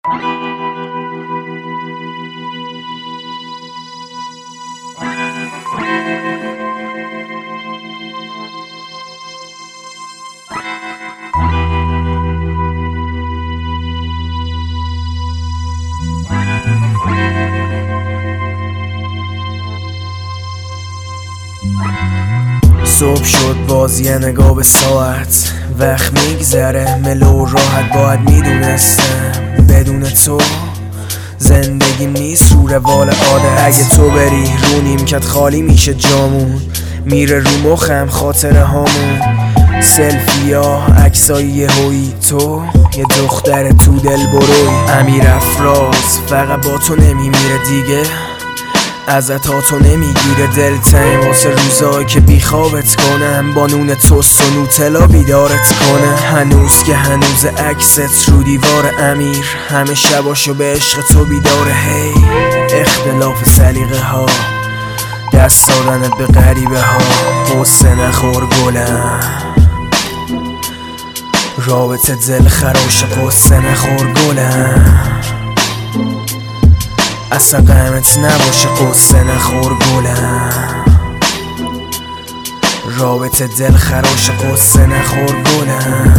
صبح شد باز یه نگاه به ساعت، وقت میگذره ملو راحت. باید میدونستم بدون تو زندگیم نیست رو روال عادت. اگه تو بری رو نیمکت خالی میشه جامون، میره رو مخم خاطره هامون. سلفیا عکسای یهویی، تو یه دختر تو دل بروی. امیر افراز فقط با تو نمیمیره دیگه، ازت ها تو نمیگیره دلتنگ واسه روزایی که بیخوابت کنم. با نون توست و نوتلا بیدارت کنه. هنوز که هنوز عکست رو دیوار امیر، همه شباشو به عشق تو بیداره. هی اختلاف سلیقه ها، دست دادنت به غریبه ها. قصه نخور گلم، رابطه دل خراش. قصه نخور گلم، اصلا غمت نباشه. قصه نخور گلم، رابطه دل خراش. قصه نخور گلم،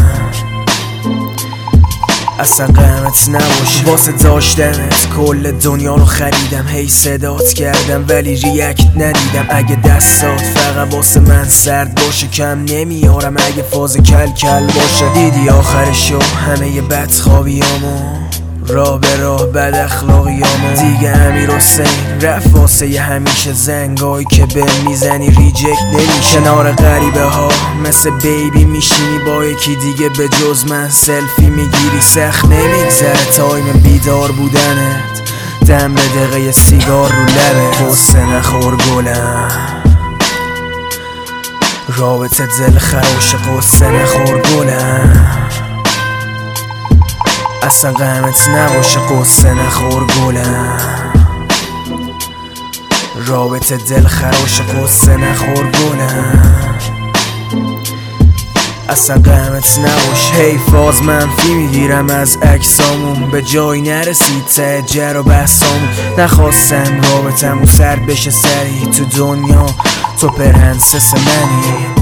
اصلا غمت نباشه. واسه داشتنت کل دنیا رو خریدم. هی صدات کردم ولی ریاکت ندیدم. اگه دستات فقط واسه من سرد باشه کم نمیارم. اگه فاز کل کل باشه دیدی آخرشو همه بدخوابیامو، راه به راه بد اخلاقیامو. دیگه امیر حسین رفت واسه ی همیشه. زنگایی که به میزنی ریجکت نمیشه. کنار غریبه ها مثل بیبی میشینی با یکی دیگه به جز من سلفی میگیری. سخت نمیگذره تایم بیدار بودنت، دم به دقیقه سیگار رو لبه. قصه نخور گلم، رابطه دل خراش. قصه نخور گلم، اصلا غمت نباشه. قصه نخور گلم، رابطه دل خراش. قصه نخور گلم، اصلا غمت نباشه. هی فاز منفی میگیرم از عکسامون، به جایی نرسید ته جر و بحثامون. نخواستم رابطمون سرد بشه سری تو دنیا، تو پرنسس منی.